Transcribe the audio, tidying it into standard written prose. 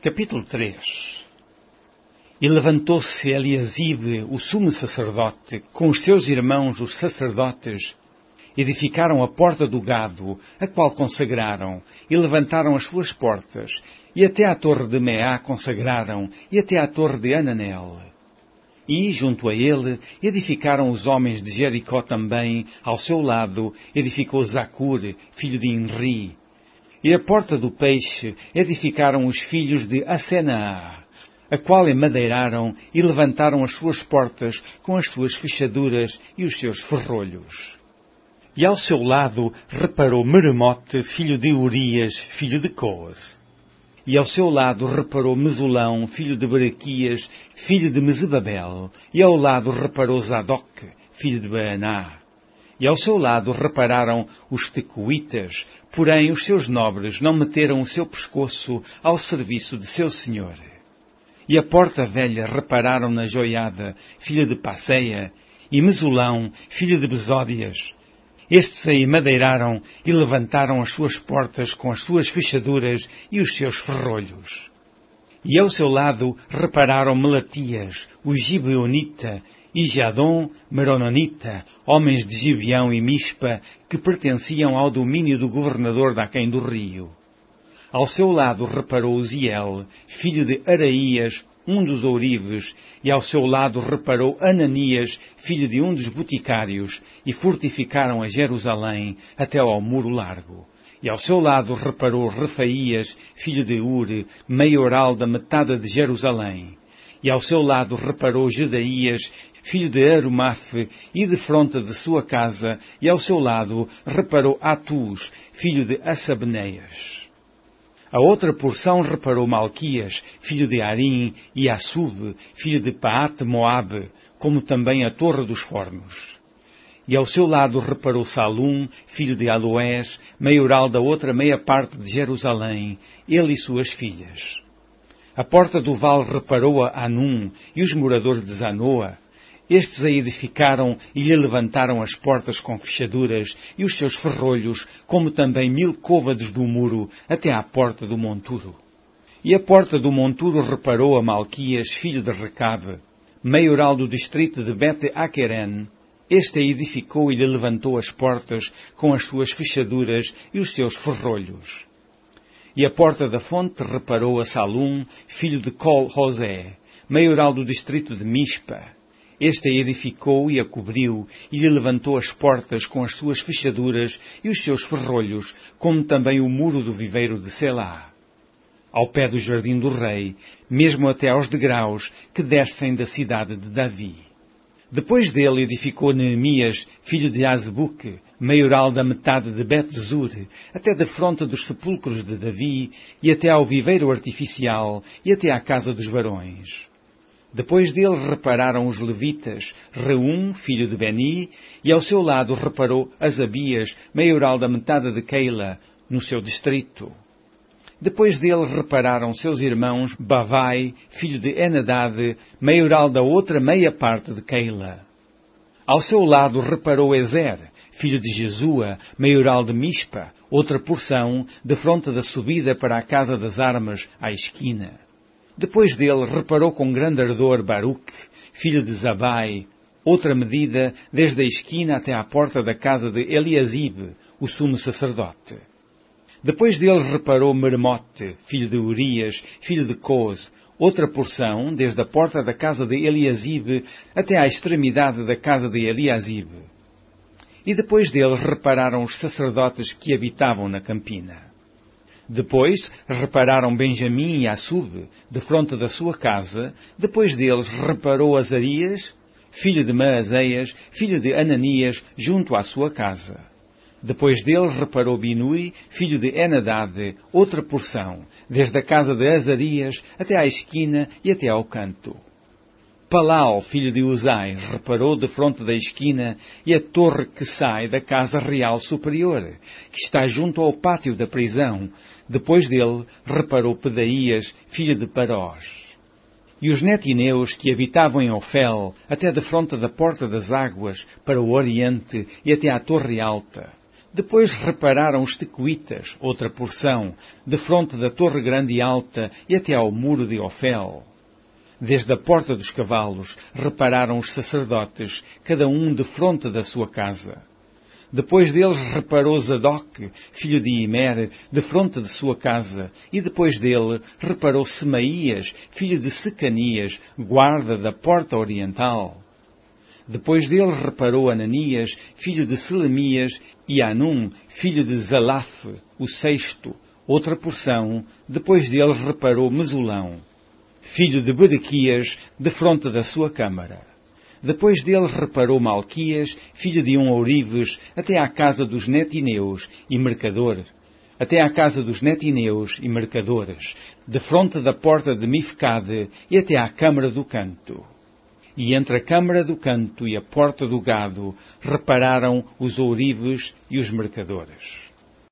Capítulo 3. E levantou-se Eliasibe, o sumo sacerdote, com os seus irmãos, os sacerdotes, edificaram a porta do gado, a qual consagraram, e levantaram as suas portas, e até à torre de Meá consagraram, e até à torre de Ananel. E, junto a ele, edificaram os homens de Jericó também, ao seu lado, edificou Zacur, filho de Inri. E a porta do peixe edificaram os filhos de Asenaá, a qual emadeiraram e levantaram as suas portas com as suas fechaduras e os seus ferrolhos. E ao seu lado reparou Meremote, filho de Urias, filho de Coas. E ao seu lado reparou Mesulão, filho de Berequias, filho de Mesebabel. E ao lado reparou Zadok, filho de Baaná. E ao seu lado repararam os tecoitas, porém os seus nobres não meteram o seu pescoço ao serviço de seu senhor. E a porta velha repararam na Joiada, filha de Passeia, e Mesulão, filho de Besódias. Estes aí madeiraram e levantaram as suas portas com as suas fechaduras e os seus ferrolhos. E ao seu lado repararam Melatias, o Gibeonita, e Jadom, Merononita, homens de Gibeão e Mispa, que pertenciam ao domínio do governador daquém do rio. Ao seu lado reparou Uziel, filho de Araías, um dos ourives, e ao seu lado reparou Ananias, filho de um dos boticários, e fortificaram a Jerusalém até ao muro largo. E ao seu lado reparou Refaías, filho de Ure, maioral da metade de Jerusalém. E ao seu lado reparou Gedaías, filho de Arumafe, e de fronte de sua casa, e ao seu lado reparou Atus, filho de Assabneias. A outra porção reparou Malquias, filho de Arim, e Assub, filho de Paate-Moabe, como também a Torre dos Fornos. E ao seu lado reparou Salum, filho de Aloés, maioral da outra meia parte de Jerusalém, ele e suas filhas. A porta do vale reparou a Anum e os moradores de Zanoa. Estes a edificaram e lhe levantaram as portas com fechaduras e os seus ferrolhos, como também 1000 côvados do muro, até à porta do monturo. E a porta do monturo reparou a Malquias, filho de Recabe, maioral do distrito de Bet-Aqueren. Este a edificou e lhe levantou as portas com as suas fechaduras e os seus ferrolhos. E a porta da fonte reparou a Salum, filho de Col-Hosé, maioral do distrito de Mispa. Este a edificou e a cobriu, e lhe levantou as portas com as suas fechaduras e os seus ferrolhos, como também o muro do viveiro de Selá. Ao pé do jardim do rei, mesmo até aos degraus que descem da cidade de Davi. Depois dele edificou Neemias, filho de Azbuque, maioral da metade de Bet-Zur, até de fronte dos sepulcros de Davi, e até ao viveiro artificial, e até à casa dos varões. Depois dele repararam os levitas, Reum, filho de Beni, e ao seu lado reparou Asabias, maioral da metade de Keila, no seu distrito. Depois dele repararam seus irmãos Bavai, filho de Enadad, maioral da outra meia parte de Keila. Ao seu lado reparou Ezer, filho de Jesua, maioral de Mispa, outra porção, de fronte da subida para a casa das armas, à esquina. Depois dele reparou com grande ardor Baruque, filho de Zabai, outra medida desde a esquina até à porta da casa de Eliasibe, o sumo sacerdote. Depois dele reparou Meremote, filho de Urias, filho de Coas, outra porção desde a porta da casa de Eliasibe até à extremidade da casa de Eliasibe. E depois dele repararam os sacerdotes que habitavam na campina. Depois repararam Benjamim e Assub, de fronte da sua casa. Depois deles reparou Azarias, filho de Maazéias, filho de Ananias, junto à sua casa. Depois dele reparou Binui, filho de Enadad, outra porção, desde a casa de Azarias até à esquina e até ao canto. Palal, filho de Uzai, reparou de fronte da esquina e a torre que sai da casa real superior, que está junto ao pátio da prisão. Depois dele reparou Pedaías, filho de Parós. E os netineus que habitavam em Ofel, até de fronte da porta das águas, para o oriente e até à torre alta. Depois repararam os tecoitas, outra porção, defronte da torre grande e alta e até ao muro de Ofel. Desde a porta dos cavalos repararam os sacerdotes, cada um defronte da sua casa. Depois deles reparou Zadok, filho de Imer, defronte de sua casa, e depois dele reparou Semaías, filho de Secanias, guarda da porta oriental. Depois dele reparou Ananias, filho de Selemias, e Anum, filho de Zalaf, o sexto, outra porção. Depois dele reparou Mesulão, filho de Berequias, defronte da sua câmara. Depois dele reparou Malquias, filho de Ourives, até à casa dos netineus e mercador, até à casa dos netineus e mercadores, defronte da porta de Mifcade e até à câmara do canto. E entre a câmara do canto e a porta do gado repararam os ourives e os mercadores.